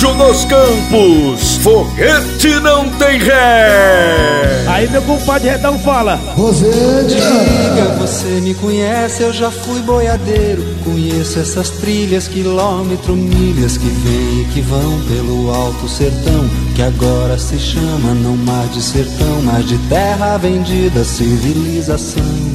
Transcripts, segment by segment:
Bicho dos campos, foguete não tem ré. Aí meu compadre Redão fala: Rosete, diga, você me conhece, eu já fui boiadeiro. Conheço essas trilhas, quilômetro, milhas que vêm e que vão pelo alto sertão, que agora se chama não mais de sertão, mas de terra vendida, civilização.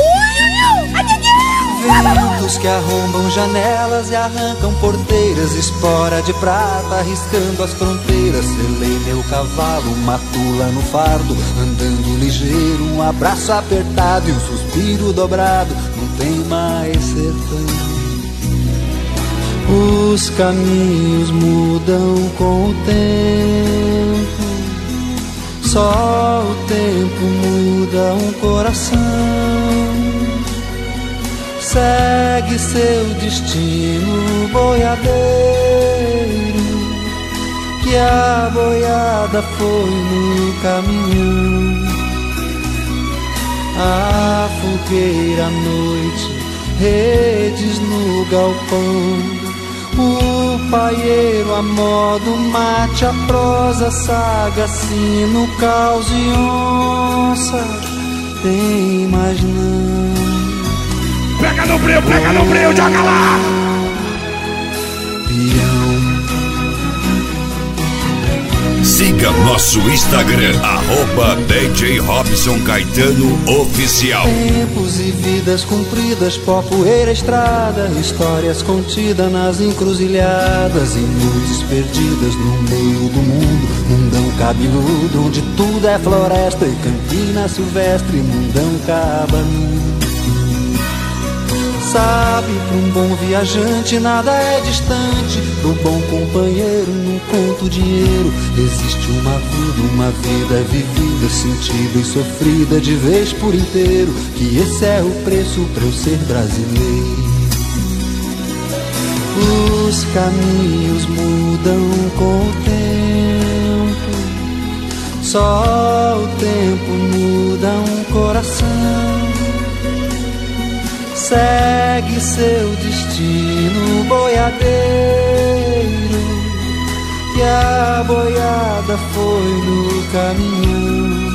Ventos que arrombam janelas e arrancam porteiras, espora de prata arriscando as fronteiras. Selei meu cavalo, matula no fardo, andando ligeiro, um abraço apertado e um suspiro dobrado. Não tem mais sertão. Os caminhos mudam com o tempo, só o tempo muda um coração. Segue seu destino, boiadeiro, que a boiada foi no caminhão. A fogueira à noite, redes no galpão, o paieiro a modo mate, a prosa, saga, sino, caos e onça. Tem mais não. Pega no breu, joga lá! Peão. Siga nosso Instagram, @DJ Robson Caetano Oficial. Tempos e vidas cumpridas, pó, poeira, estrada, histórias contidas nas encruzilhadas e noites perdidas no meio do mundo. Mundão cabeludo, onde tudo é floresta e campina silvestre, mundão cabanudo. Sabe, para um bom viajante nada é distante, pro bom companheiro não conta o dinheiro. Existe uma vida é vivida, sentida e sofrida de vez por inteiro, que esse é o preço pra eu ser brasileiro. Os caminhos mudam com o tempo, só o tempo muda um coração. Segue seu destino, boiadeiro, que a boiada foi no caminhão.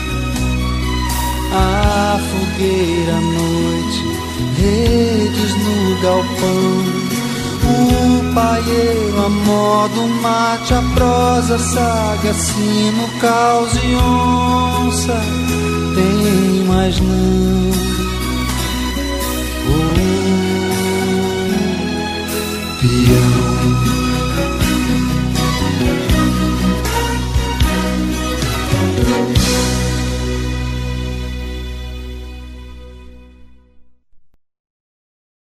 A fogueira à noite, redes no galpão, o paieiro a modo mate, a prosa, saga, sino, caos e onça. Tem mais não. Peão.